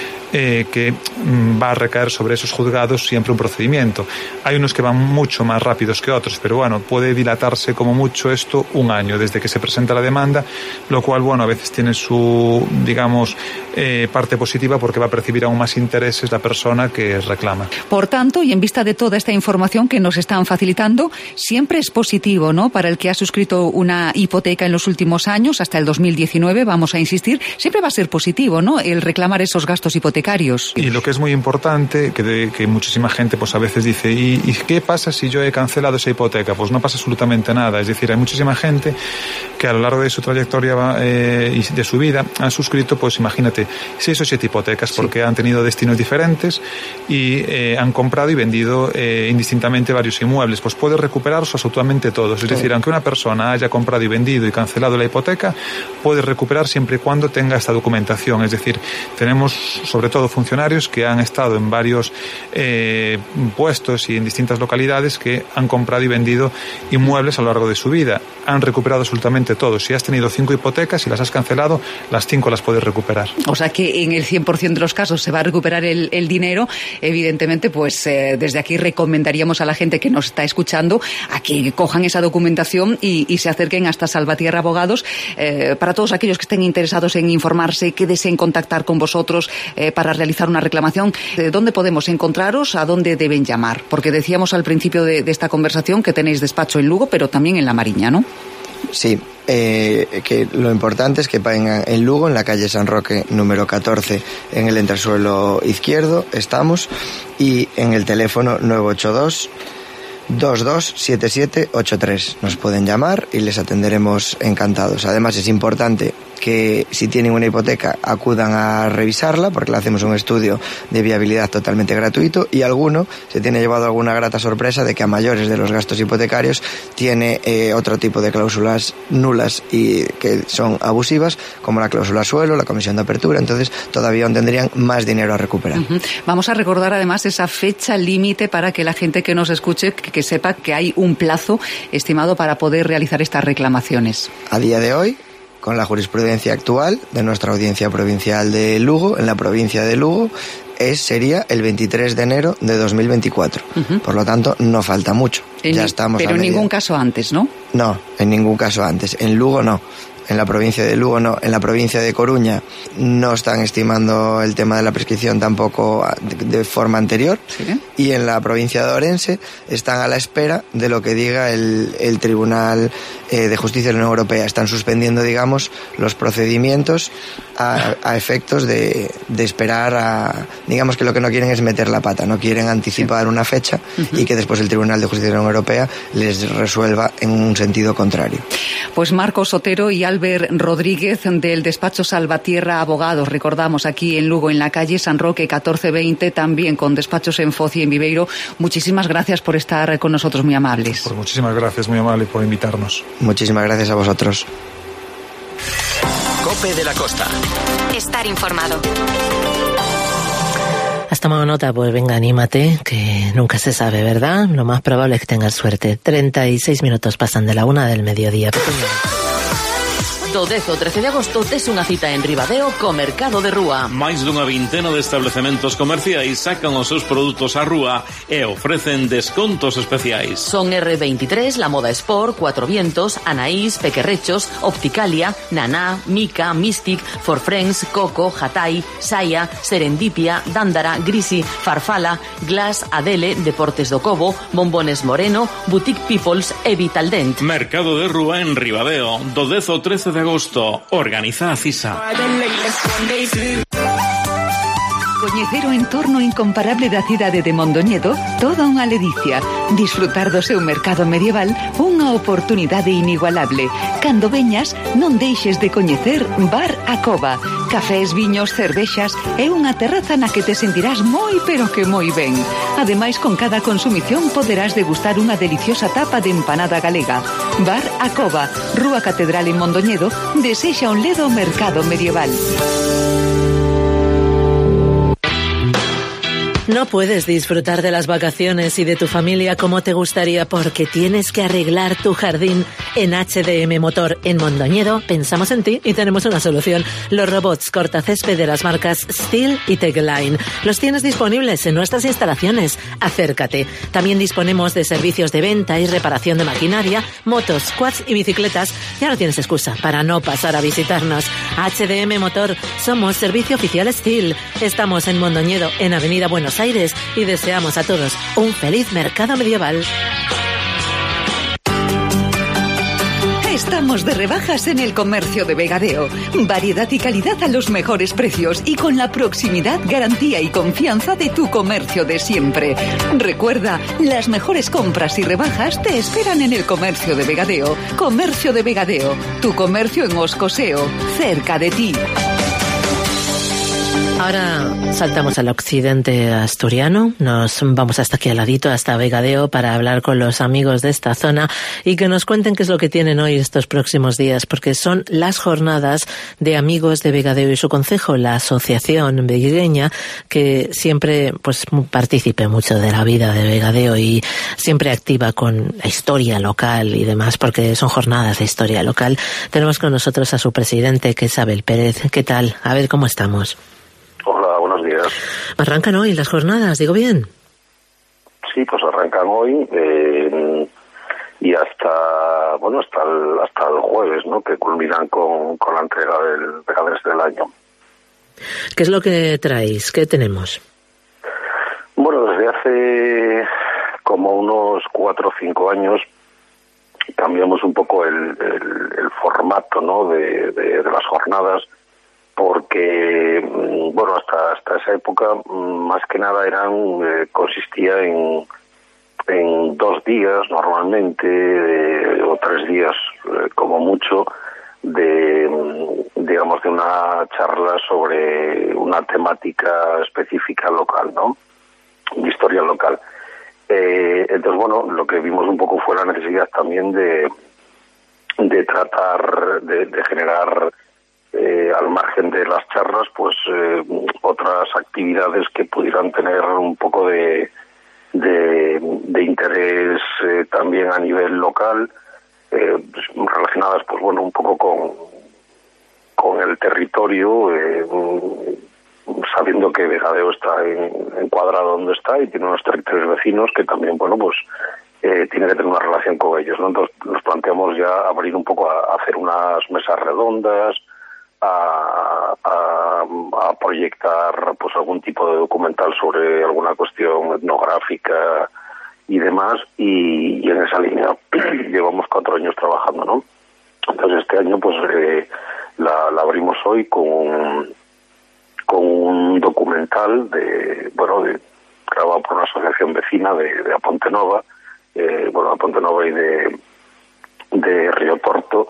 que va a recaer sobre esos juzgados siempre un procedimiento. Hay unos que van mucho más rápidos que otros, pero bueno, puede dilatarse como mucho esto un año desde que se presenta la demanda, lo cual, bueno, a veces tiene su, digamos, parte positiva porque va a percibir aún más intereses la persona que reclama. Por tanto, y en vista de toda esta información que nos están facilitando, siempre es positivo, ¿no?, para el que ha suscrito una hipoteca en los últimos años, hasta el 2019, vamos a insistir, siempre va a ser positivo, ¿no?, el reclamar esos gastos hipotecarios. Y lo que es muy importante, que muchísima gente pues a veces dice, ¿y qué pasa si yo he cancelado esa hipoteca? Pues no pasa absolutamente nada. Es decir, hay muchísima gente que a lo largo de su trayectoria y de su vida han suscrito, pues imagínate, 6 o 7 hipotecas porque han tenido destinos diferentes y han comprado y vendido indistintamente varios inmuebles. Pues puede recuperarlos absolutamente todos. Es decir, aunque una persona haya comprado y vendido y cancelado la hipoteca, puede recuperar siempre y cuando tenga esta documentación. Es decir, tenemos sobre todo funcionarios que han estado en varios puestos y en distintas localidades que han comprado y vendido inmuebles a lo largo de su vida. Han recuperado absolutamente todo. Si has tenido 5 hipotecas y las has cancelado, las 5 las puedes recuperar. O sea que en el 100% de los casos se va a recuperar el dinero. Evidentemente, pues desde aquí recomendaríamos a la gente que nos está escuchando a que cojan esa documentación y se acerquen hasta Salvatierra Abogados. Para todos aquellos que estén interesados en informarse, que deseen contactar con vosotros para realizar una reclamación, ¿dónde podemos encontraros? ¿A dónde deben llamar? Porque decíamos al principio de esta conversación que tenéis despacho en Lugo, pero también en La Mariña, ¿no? Sí, que lo importante es que vengan en Lugo, en la calle San Roque número 14, en el entresuelo izquierdo estamos, y en el teléfono 982 227783 nos pueden llamar y les atenderemos encantados. Además, es importante que si tienen una hipoteca acudan a revisarla, porque le hacemos un estudio de viabilidad totalmente gratuito, y alguno se tiene llevado alguna grata sorpresa de que a mayores de los gastos hipotecarios tiene otro tipo de cláusulas nulas y que son abusivas, como la cláusula suelo, la comisión de apertura. Entonces todavía tendrían más dinero a recuperar. Vamos a recordar además esa fecha límite para que la gente que nos escuche que sepa que hay un plazo estimado para poder realizar estas reclamaciones. A día de hoy, con la jurisprudencia actual de nuestra audiencia provincial de Lugo, en la provincia de Lugo, sería el 23 de enero de 2024. Por lo tanto, no falta mucho. Ya estamos pero en ningún caso antes, ¿no? No, en ningún caso antes. En Lugo no. en la provincia de Lugo no, en la provincia de Coruña no están estimando el tema de la prescripción tampoco de forma anterior, ¿sí? Y en la provincia de Ourense están a la espera de lo que diga el Tribunal de Justicia de la Unión Europea. Están suspendiendo, digamos, los procedimientos a efectos de esperar digamos que lo que no quieren es meter la pata, no quieren anticipar una fecha y que después el Tribunal de Justicia de la Unión Europea les resuelva en un sentido contrario. Pues Marcos Otero y Albert Rodríguez del despacho Salvatierra Abogados, recordamos, aquí en Lugo, en la calle San Roque 1420, también con despachos en Foz y en Viveiro. Muchísimas gracias por estar con nosotros, muy amables. Pues muchísimas gracias, muy amable, por invitarnos. Muchísimas gracias a vosotros. COPE de la Costa. Estar informado. ¿Has tomado nota? Pues venga, anímate, que nunca se sabe, ¿verdad? Lo más probable es que tengas suerte. 36 minutos pasan de la 1 del mediodía. Do 10 o 13 de agosto tes unha cita en Ribadeo co Mercado de Rúa. Máis dunha vintena de establecementos comerciais sacan os seus produtos á rúa e ofrecen descontos especiais. Son R23, La Moda Sport, Cuatro Vientos, Anaís, Pequerrechos, Opticalia, Naná, Mica, Mystic, For Friends, Coco, Hatay, Saya, Serendipia, Dándara, Grisi, Farfala, Glass, Adele, Deportes do Cobo, Bombones Moreno, Boutique Peoples e Vitaldent. Mercado de Rúa en Ribadeo, do 10 ao 13 de agosto. Organiza a CISA. Coñecer o entorno incomparable da cidade de Mondoñedo, toda unha ledicia. Disfrutar do seu mercado medieval, unha oportunidade inigualable. Cando veñas, non deixes de coñecer Bar A Cova. Cafés, viños, cervexas e unha terraza na que te sentirás moi pero que moi ben. Ademais, con cada consumición poderás degustar unha deliciosa tapa de empanada galega. Bar A Cova, Rúa Catedral en Mondoñedo, desexa un ledo mercado medieval. No puedes disfrutar de las vacaciones y de tu familia como te gustaría porque tienes que arreglar tu jardín. En HDM Motor en Mondoñedo pensamos en ti y tenemos una solución. Los robots cortacésped de las marcas Stihl y Techline. Los tienes disponibles en nuestras instalaciones. Acércate. También disponemos de servicios de venta y reparación de maquinaria, motos, quads y bicicletas. Ya no tienes excusa para no pasar a visitarnos. HDM Motor. Somos servicio oficial Stihl. Estamos en Mondoñedo, en Avenida Buenos Aires, y deseamos a todos un feliz mercado medieval. Estamos de rebajas en el comercio de Vegadeo. Variedad y calidad a los mejores precios y con la proximidad, garantía y confianza de tu comercio de siempre. Recuerda, las mejores compras y rebajas te esperan en el comercio de Vegadeo. Comercio de Vegadeo, tu comercio en Oscoseo, cerca de ti. Ahora saltamos al occidente asturiano, nos vamos hasta aquí al ladito, hasta Vegadeo, para hablar con los amigos de esta zona y que nos cuenten qué es lo que tienen hoy estos próximos días, porque son las jornadas de amigos de Vegadeo y su concejo, la asociación veguereña, que siempre pues participe mucho de la vida de Vegadeo y siempre activa con la historia local y demás, porque son jornadas de historia local. Tenemos con nosotros a su presidente, que es Abel Pérez. ¿Qué tal? A ver, ¿cómo estamos? Hola, buenos días. ¿Arrancan hoy las jornadas, digo bien? Sí, pues arrancan hoy y hasta el jueves, ¿no? Que culminan con la entrega del Vegadés del año. ¿Qué es lo que traéis? ¿Qué tenemos? Bueno, desde hace como unos 4 o 5 años cambiamos un poco el formato, ¿no? de las jornadas, porque bueno, hasta esa época más que nada consistía en 2 días normalmente o 3 días como mucho de una charla sobre una temática específica local, ¿no? De historia local. Entonces, bueno, lo que vimos un poco fue la necesidad también de tratar de generar al margen de las charlas, pues otras actividades que pudieran tener un poco de interés también a nivel local, relacionadas, pues bueno, un poco con el territorio, sabiendo que Vegadeo está encuadrado donde está y tiene unos territorios vecinos que también, bueno, pues tiene que tener una relación con ellos, ¿no? Entonces nos planteamos ya abrir un poco a hacer unas mesas redondas, a proyectar pues algún tipo de documental sobre alguna cuestión etnográfica y demás, y en esa línea llevamos 4 años trabajando, ¿no? Entonces este año pues la abrimos hoy con un documental grabado por una asociación vecina de Apontenova, Apontenova y de Río Torto,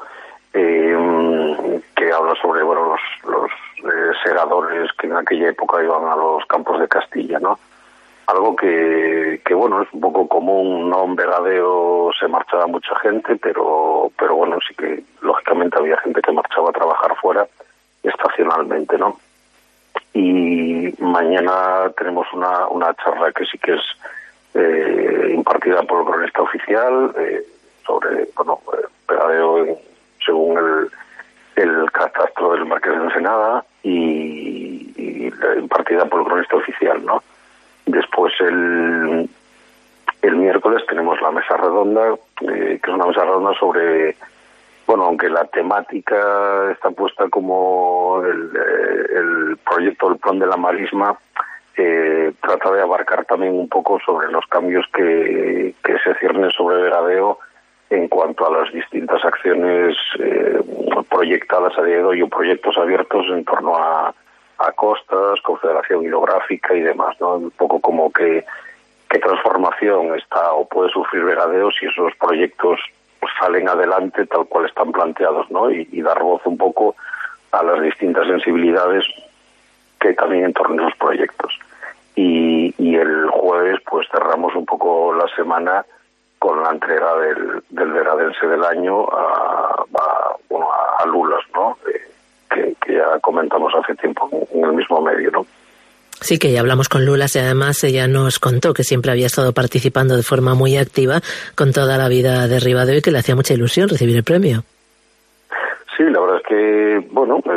que habla sobre los segadores que en aquella época iban a los campos de Castilla, ¿no? Algo que es un poco común, ¿no? En Vegadeo se marchaba mucha gente, pero bueno, sí que lógicamente había gente que marchaba a trabajar fuera estacionalmente, ¿no? Y mañana tenemos una charla que sí que es impartida por el cronista oficial sobre Vegadeo según el catastro del Marqués de Ensenada y impartida por el cronista oficial, ¿no? Después el miércoles tenemos la mesa redonda, que es una mesa redonda sobre, aunque la temática está puesta como el proyecto, el plan de la marisma, trata de abarcar también un poco sobre los cambios que se ciernen sobre Vegadeo en cuanto a las distintas acciones proyectadas a día de hoy o proyectos abiertos en torno a costas, confederación hidrográfica y demás, ¿no? Un poco como qué transformación está o puede sufrir Vegadeo si esos proyectos salen adelante tal cual están planteados, ¿no? Y dar voz un poco a las distintas sensibilidades que también en torno a esos proyectos. Y el jueves pues cerramos un poco la semana con la entrega del vegadense del año a Lulas, ¿no? Que ya comentamos hace tiempo en el mismo medio, ¿no? Sí, que ya hablamos con Lulas y además ella nos contó que siempre había estado participando de forma muy activa con toda la vida de Ribadeo y que le hacía mucha ilusión recibir el premio. Sí, la verdad es que,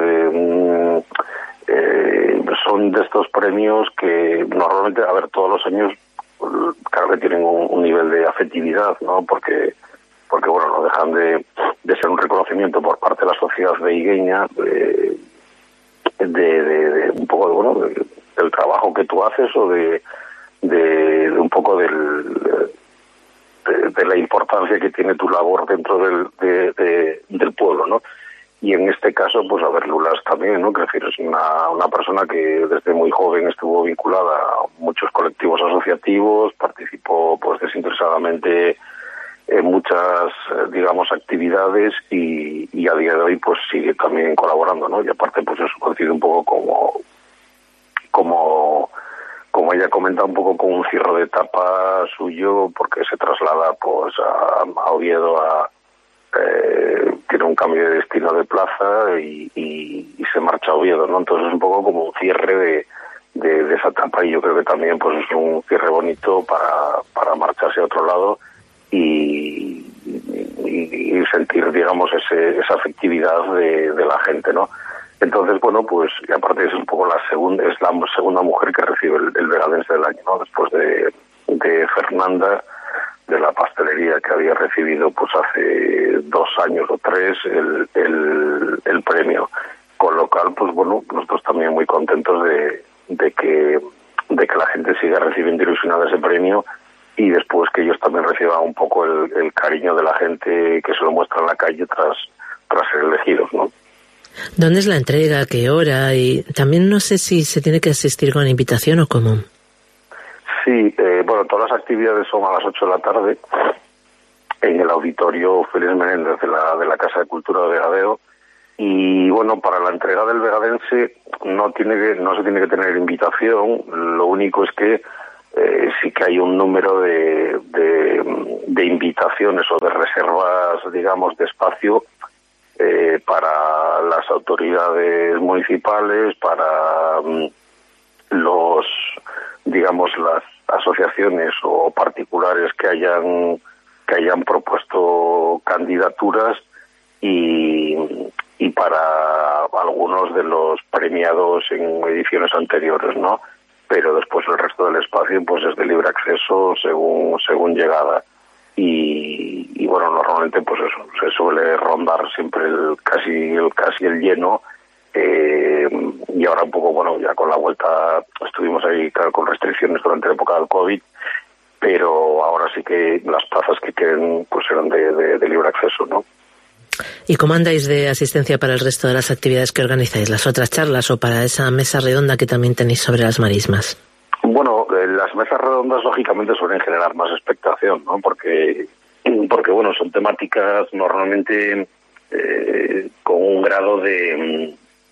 son de estos premios que normalmente, todos los años, claro que tienen un nivel de afectividad, ¿no? Porque no dejan de ser un reconocimiento por parte de la sociedad veigueña de un poco del trabajo que tú haces o de un poco de la importancia que tiene tu labor dentro del pueblo, ¿no? Y en este caso, pues Lulas también, ¿no? Que es una persona que desde muy joven estuvo vinculada a muchos colectivos asociativos, participó pues desinteresadamente en muchas, actividades y a día de hoy pues sigue también colaborando, ¿no? Y aparte pues eso coincide un poco como ella comenta, un poco con un cierre de etapa suyo, porque se traslada pues a Oviedo, tiene un cambio de destino de plaza y se marcha a Oviedo, ¿no? Entonces es un poco como un cierre de esa etapa y yo creo que también pues es un cierre bonito para marcharse a otro lado y sentir, esa afectividad de la gente, ¿no? Entonces, pues y aparte es un poco la segunda mujer que recibe el vegadense del año, ¿no? Después de Fernanda, de la pastelería, que había recibido pues hace 2 años o 3 el premio. Con lo cual, pues nosotros también muy contentos de que la gente siga recibiendo ilusionada ese premio y después que ellos también reciban un poco el cariño de la gente que se lo muestra en la calle tras ser elegidos, ¿no? ¿Dónde es la entrega? ¿Qué hora? Y también no sé si se tiene que asistir con invitación o cómo. Sí, todas las actividades son a las 8 de la tarde en el auditorio Félix Menéndez de la Casa de Cultura de Vegadeo. Y para la entrega del vegadense no se tiene que tener invitación. Lo único es que sí que hay un número de invitaciones o de reservas, de espacio para las autoridades municipales, para las asociaciones o particulares que hayan propuesto candidaturas y para algunos de los premiados en ediciones anteriores, ¿no? Pero después el resto del espacio pues es de libre acceso según llegada. y bueno, normalmente pues eso, se suele rondar siempre casi el lleno. Y ahora un poco, bueno, ya con la vuelta estuvimos ahí, claro, con restricciones durante la época del COVID, pero ahora sí que las plazas que queden pues serán de libre acceso, ¿no? ¿Y cómo andáis de asistencia para el resto de las actividades que organizáis, las otras charlas o para esa mesa redonda que también tenéis sobre las marismas? Bueno, las mesas redondas lógicamente suelen generar más expectación, ¿no? Porque bueno, son temáticas normalmente con un grado de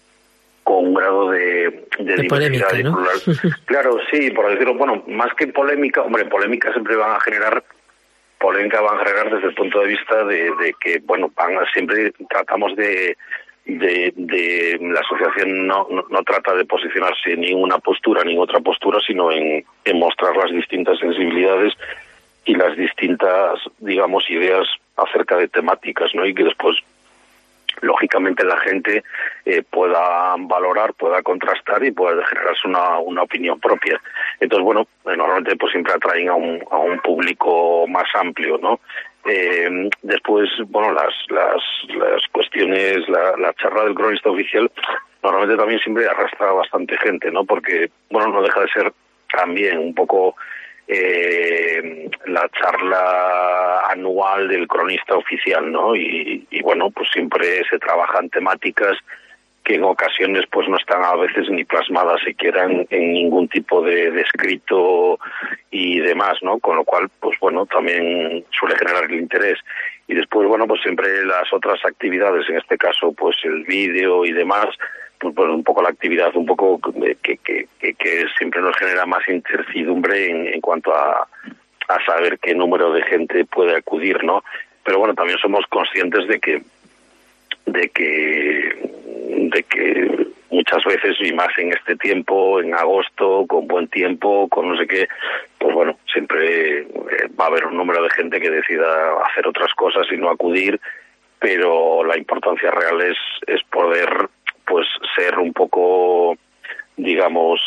diversidad, polémica, ¿no? Claro, sí, por decirlo, bueno, más que polémica, hombre, polémica van a generar desde el punto de vista de que, bueno, siempre tratamos de la asociación no trata de posicionarse en ninguna postura ni en otra postura, sino en mostrar las distintas sensibilidades y las distintas, digamos, ideas acerca de temáticas, ¿no? Y que después lógicamente la gente pueda valorar, pueda contrastar y pueda generarse una opinión propia. Entonces, bueno, normalmente pues siempre atraen a un público más amplio, ¿no? Después, bueno, las cuestiones, la charla del cronista oficial normalmente también siempre arrastra bastante gente, ¿no? Porque, bueno, no deja de ser también un poco la charla anual del cronista oficial, ¿no? Y bueno, pues siempre se trabajan temáticas que en ocasiones pues no están a veces ni plasmadas siquiera en ningún tipo de escrito y demás, ¿no? Con lo cual, pues bueno, también suele generar el interés. Y después, bueno, pues siempre las otras actividades, en este caso, pues el vídeo y demás, pues un poco la actividad, un poco que siempre nos genera más incertidumbre en cuanto a saber qué número de gente puede acudir, ¿no? Pero bueno, también somos conscientes de que muchas veces, y más en este tiempo, en agosto, con buen tiempo, con no sé qué, pues bueno, siempre va a haber un número de gente que decida hacer otras cosas y no acudir, pero la importancia real es poder pues ser un poco, digamos,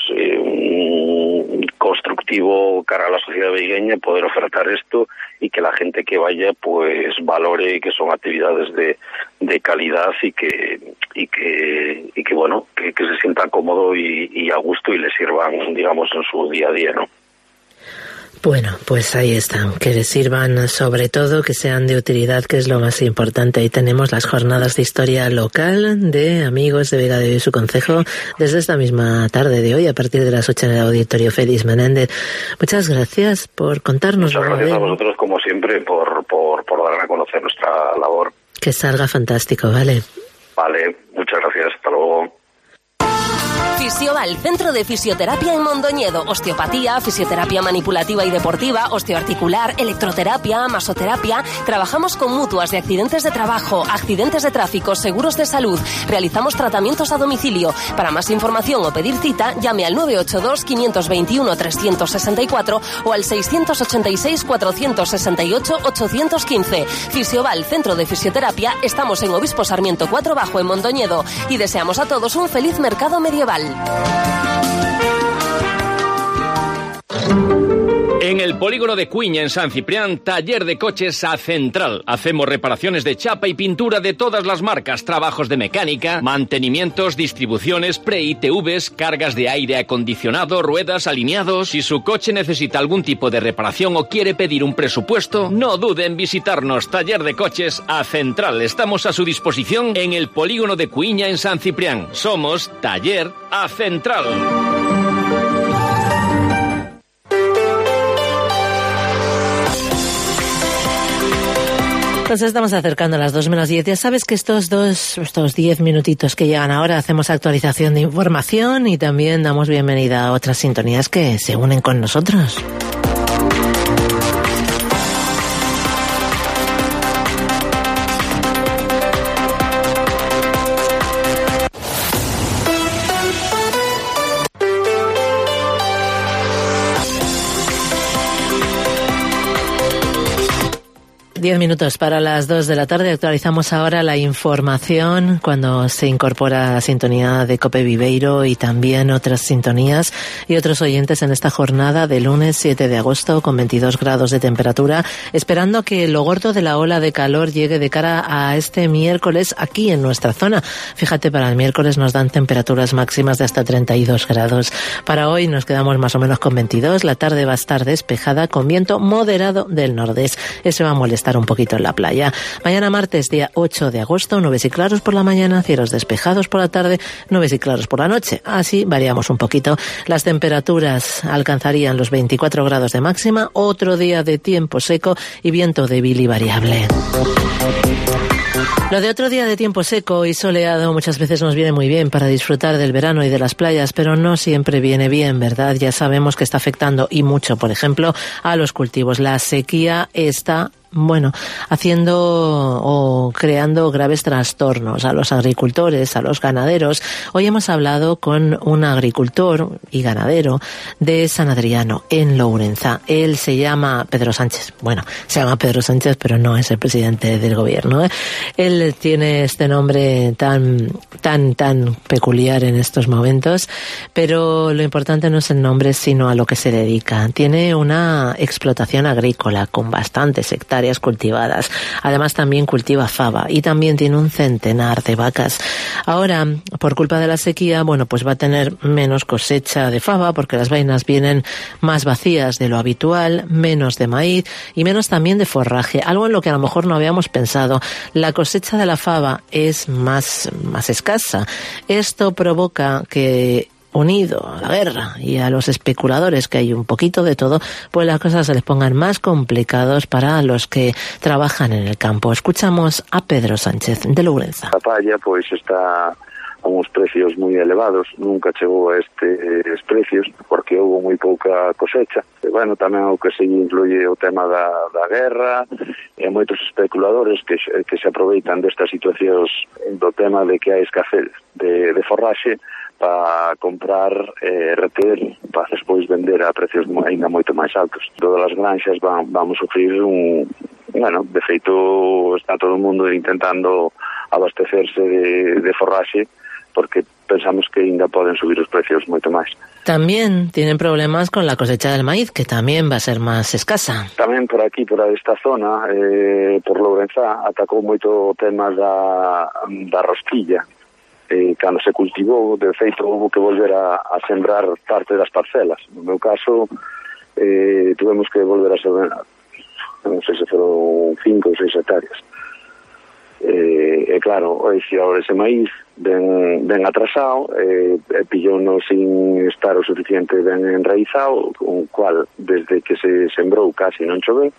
constructivo cara a la sociedad veigueña, poder ofertar esto y que la gente que vaya pues valore que son actividades de calidad y que bueno, que se sienta cómodo y a gusto y le sirvan, digamos, en su día a día, ¿no? Bueno, pues ahí están, que les sirvan sobre todo, que sean de utilidad, que es lo más importante. Ahí tenemos las jornadas de historia local de Amigos de Vega de Dios y su concejo desde esta misma tarde de hoy a partir de las 8 en el Auditorio Félix Menéndez. Muchas gracias por contarnos. Muchas gracias a vosotros, como siempre, por dar a conocer nuestra labor. Que salga fantástico, ¿vale? Vale, muchas gracias, hasta luego. Fisioval, centro de fisioterapia en Mondoñedo. Osteopatía, fisioterapia manipulativa y deportiva, osteoarticular, electroterapia, masoterapia. Trabajamos con mutuas de accidentes de trabajo, accidentes de tráfico, seguros de salud. Realizamos tratamientos a domicilio. Para más información o pedir cita, llame al 982-521-364 o al 686-468-815. Fisioval, centro de fisioterapia. Estamos en Obispo Sarmiento 4 Bajo en Mondoñedo y deseamos a todos un feliz mercado medieval. En el polígono de Cuiña, en San Ciprián, taller de coches A Central. Hacemos reparaciones de chapa y pintura de todas las marcas, trabajos de mecánica, mantenimientos, distribuciones, pre-ITVs, cargas de aire acondicionado, ruedas, alineados. Si su coche necesita algún tipo de reparación o quiere pedir un presupuesto, no dude en visitarnos. Taller de coches A Central. Estamos a su disposición en el polígono de Cuiña, en San Ciprián. Somos Taller A Central. Nos estamos acercando a las 2:10. Ya sabes que estos 10 minutitos que llegan ahora hacemos actualización de información y también damos bienvenida a otras sintonías que se unen con nosotros. 10 minutos para las 2 de la tarde. Actualizamos ahora la información cuando se incorpora la sintonía de COPE Viveiro y también otras sintonías y otros oyentes en esta jornada de lunes 7 de agosto con 22 grados de temperatura, esperando que lo gordo de la ola de calor llegue de cara a este miércoles aquí en nuestra zona. Fíjate, para el miércoles nos dan temperaturas máximas de hasta 32 grados. Para hoy nos quedamos más o menos con 22. La tarde va a estar despejada con viento moderado del nordeste. Eso va a molestar un poquito en la playa. Mañana martes, día 8 de agosto, nubes y claros por la mañana, cielos despejados por la tarde, nubes y claros por la noche. Así variamos un poquito. Las temperaturas alcanzarían los 24 grados de máxima, otro día de tiempo seco y viento débil y variable. Lo de otro día de tiempo seco y soleado muchas veces nos viene muy bien para disfrutar del verano y de las playas, pero no siempre viene bien, ¿verdad? Ya sabemos que está afectando y mucho, por ejemplo, a los cultivos. La sequía está haciendo o creando graves trastornos a los agricultores, a los ganaderos. Hoy hemos hablado con un agricultor y ganadero de San Adriano, en Lourenza. Él se llama Pedro Sánchez. Bueno, se llama Pedro Sánchez, pero no es el presidente del gobierno, ¿eh? Él tiene este nombre tan peculiar en estos momentos, pero lo importante no es el nombre, sino a lo que se dedica. Tiene una explotación agrícola con bastantes hectáreas cultivadas. Además también cultiva fava y también tiene un centenar de vacas. Ahora, por culpa de la sequía, pues va a tener menos cosecha de fava porque las vainas vienen más vacías de lo habitual, menos de maíz y menos también de forraje, algo en lo que a lo mejor no habíamos pensado. La cosecha de la fava es más escasa. Esto provoca que, unido a la guerra y a los especuladores, que hay un poquito de todo, pues las cosas se les pongan más complicados para los que trabajan en el campo. Escuchamos a Pedro Sánchez de Lourenza. La palla está a uns precios moi elevados, nunca chegou a estes precios porque houve moi pouca cosecha. E, tamén o que se incluye o tema da guerra e moitos especuladores que se aproveitan destas situacións do tema de que hai escasez de forraxe para comprar reter para despois vender a precios ainda moito máis altos. Todas as granxas vamos sufrir de feito está todo o mundo intentando abastecerse de forraxe porque pensamos que ainda poden subir os precios moito máis. También tienen problemas con la cosecha del maíz, que tamén va a ser máis escasa. Tamén por aquí, por esta zona, por Lourenza, atacou moito o tema da rosquilla. Cando se cultivou, de feito, houve que volver a sembrar parte das parcelas. No meu caso, tuvemos que volver a sembrar, non sei se foron 5 ou 6 hectáreas. Claro, ahora ese maíz ben atrasado, pillónos sin estar o suficiente ben enraizado, con cual, desde que se sembrou casi non chove,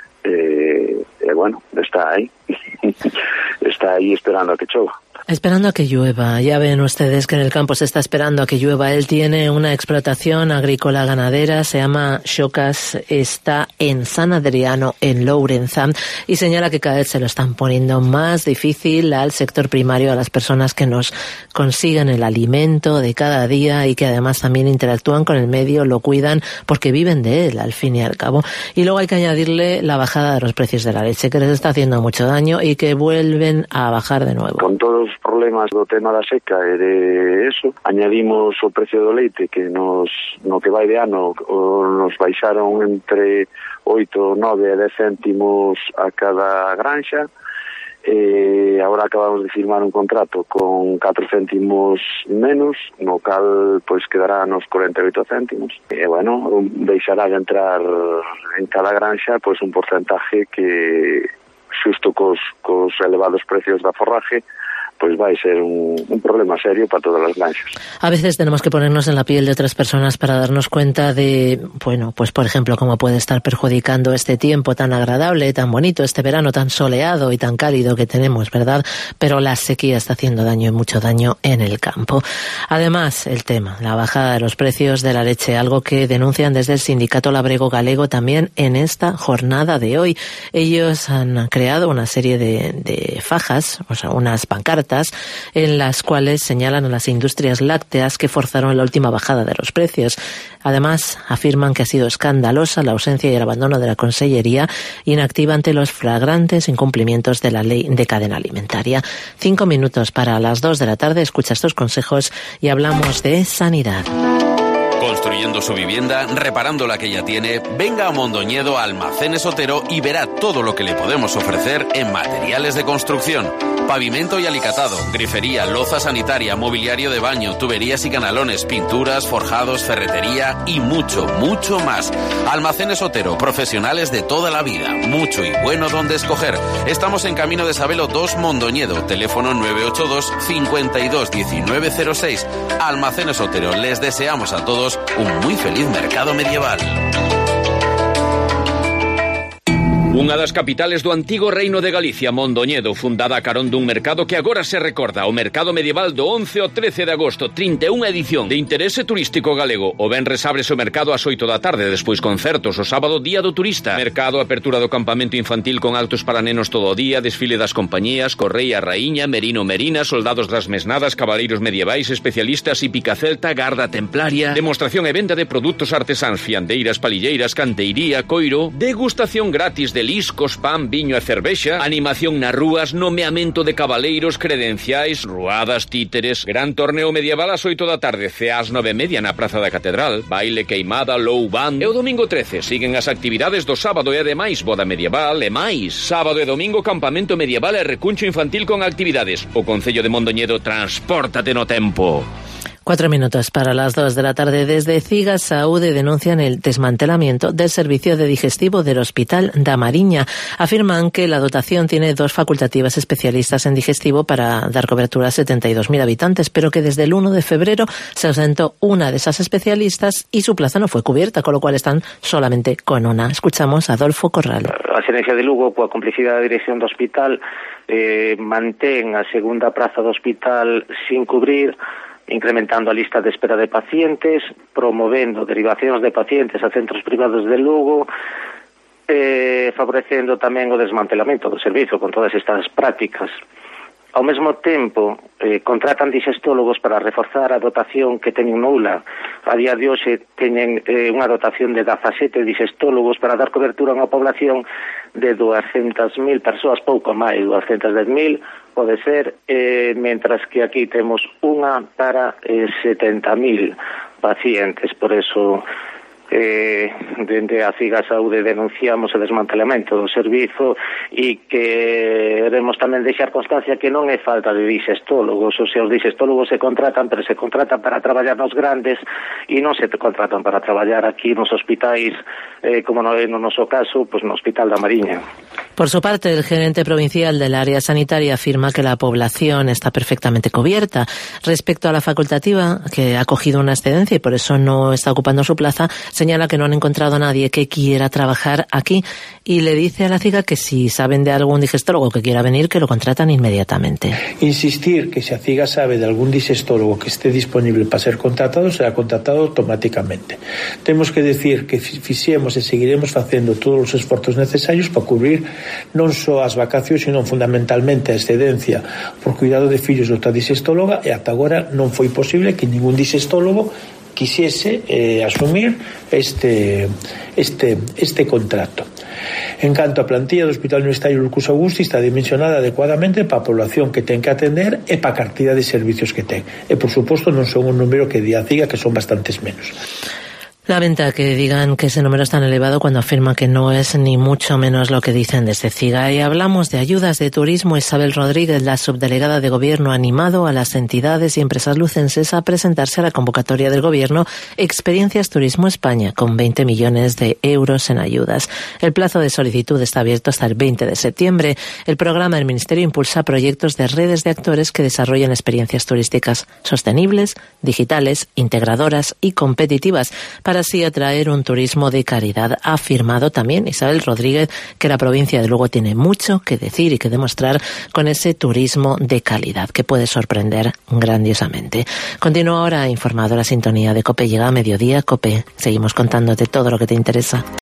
está aí. Está aí esperando a que chova. Esperando a que llueva. Ya ven ustedes que en el campo se está esperando a que llueva. Él tiene una explotación agrícola ganadera, se llama Xocas, está en San Adriano, en Lourenza, y señala que cada vez se lo están poniendo más difícil al sector primario, a las personas que nos consiguen el alimento de cada día y que además también interactúan con el medio, lo cuidan, porque viven de él, al fin y al cabo. Y luego hay que añadirle la bajada de los precios de la leche, que les está haciendo mucho daño y que vuelven a bajar de nuevo. Con todos os problemas do tema da seca e de eso, añadimos o precio do leite que no que vai de ano nos baixaron entre 8, 9 e 10 céntimos a cada granxa. Agora acabamos de firmar un contrato con 4 céntimos menos, no cal quedará nos 48 céntimos. Deixará de entrar en cada granxa un porcentaje que, xusto cos elevados precios da forraje, va a ser un problema serio para todas las granjas. A veces tenemos que ponernos en la piel de otras personas para darnos cuenta de, por ejemplo, cómo puede estar perjudicando este tiempo tan agradable, tan bonito, este verano tan soleado y tan cálido que tenemos, ¿verdad? Pero la sequía está haciendo daño y mucho daño en el campo. Además, el tema, la bajada de los precios de la leche, algo que denuncian desde el Sindicato Labrego Galego también en esta jornada de hoy. Ellos han creado una serie de fajas, unas pancartas cartas en las cuales señalan a las industrias lácteas que forzaron la última bajada de los precios. Además, afirman que ha sido escandalosa la ausencia y el abandono de la Consellería inactiva ante los flagrantes incumplimientos de la ley de cadena alimentaria. 5 minutos para las 2 de la tarde. Escucha estos consejos y hablamos de sanidad. Construyendo su vivienda, reparando la que ya tiene, venga a Mondoñedo Almacenes Otero y verá todo lo que le podemos ofrecer en materiales de construcción. Pavimento y alicatado, grifería, loza sanitaria, mobiliario de baño, tuberías y canalones, pinturas, forjados, ferretería y mucho, mucho más. Almacenes Otero, profesionales de toda la vida, mucho y bueno donde escoger. Estamos en Camino de Sabelo 2 Mondoñedo, teléfono 982 52 1906. Almacenes Otero, les deseamos a todos un muy feliz mercado medieval. Unha das capitales do antigo reino de Galicia, Mondoñedo, fundada a carón dun mercado que agora se recorda, o mercado medieval do 11 ao 13 de agosto, 31 edición de interese turístico galego. O venres ábrese o mercado ás 8 da tarde, despois concertos, o sábado día do turista, mercado, apertura do campamento infantil con actos para nenos todo o día, desfile das compañías, Correi a Raíña, Merino Merina, soldados das mesnadas, cabaleiros medievais, especialistas hípica celta, garda templaria, demostración e venda de produtos artesáns, fiandeiras, palilleiras, canteiría, coiro, degustación gratis de liscos, pan, viño e cervexa, animación nas rúas, nomeamento de cabaleiros, credenciais, ruadas, títeres, gran torneo medieval ás 8 da tarde, ceás 9:30 na Praza da Catedral, baile queimada, low band, e o domingo 13 siguen as actividades do sábado e ademais boda medieval e máis. Sábado e domingo campamento medieval e recuncho infantil con actividades. O Concello de Mondoñedo transpórtate no tempo. 4 minutos para las 2 de la tarde. Desde CIGA Saúde denuncian el desmantelamiento del servicio de digestivo del Hospital da Mariña. Afirman que la dotación tiene 2 facultativas especialistas en digestivo para dar cobertura a 72.000 habitantes, pero que desde el 1 de febrero se ausentó una de esas especialistas y su plaza no fue cubierta, con lo cual están solamente con una. Escuchamos a Adolfo Corral. A Xerencia de Lugo, coa complicidade da dirección do hospital, mantén a segunda praza do hospital sin cubrir, incrementando a lista de espera de pacientes, promovendo derivacións de pacientes a centros privados de Lugo, favorecendo tamén o desmantelamento do servizo con todas estas prácticas. Ao mesmo tempo, contratan digestólogos para reforzar a dotación que teñen nula. A día de hoxe teñen unha dotación de 17 digestólogos para dar cobertura a unha población de 200.000 persoas, pouco máis, 210.000 pode ser, mentras que aquí temos unha para 70.000 pacientes. Por eso, dende a CIGA Saúde denunciamos o desmantelamento do servizo e queremos tamén deixar constancia que non é falta de digestólogos. O sea, os digestólogos se contratan, pero se contratan para traballar nos grandes e non se contratan para traballar aquí nos hospitais, como no noso caso, pues no Hospital da Mariña. Por su parte, el gerente provincial del área sanitaria afirma que la población está perfectamente cubierta. Respecto a la facultativa, que ha cogido una excedencia y por eso no está ocupando su plaza, señala que no han encontrado a nadie que quiera trabajar aquí y le dice a la CIGA que si saben de algún digestólogo que quiera venir, que lo contratan inmediatamente. Insistir que si a CIGA sabe de algún digestólogo que esté disponible para ser contratado, será contratado automáticamente. Tenemos que decir que fixemos e seguiremos facendo todos os esforzos necesarios para cubrir non só as vacacións, sino fundamentalmente a excedencia por cuidado de fillos doutra digestóloga, e ata agora non foi posible que ningún digestólogo quixese asumir este contrato. En canto a plantilla do Hospital Universitario Lucus Augusti, está dimensionada adecuadamente para a población que ten que atender e para a cartera de servicios que ten. E, por suposto, non son un número que di a CIGA, que son bastantes menos. Lamenta que digan que ese número es tan elevado cuando afirman que no es ni mucho menos lo que dicen desde CIGA. Y hablamos de ayudas de turismo. Isabel Rodríguez, la subdelegada de Gobierno, ha animado a las entidades y empresas lucenses a presentarse a la convocatoria del Gobierno Experiencias Turismo España, con 20 millones de euros en ayudas. El plazo de solicitud está abierto hasta el 20 de septiembre. El programa del Ministerio impulsa proyectos de redes de actores que desarrollen experiencias turísticas sostenibles, digitales, integradoras y competitivas, para así atraer un turismo de calidad. Ha afirmado también Isabel Rodríguez que la provincia de Lugo tiene mucho que decir y que demostrar con ese turismo de calidad que puede sorprender grandiosamente. Continúa ahora informado la sintonía de COPE. Llega a mediodía. COPE, seguimos contándote todo lo que te interesa.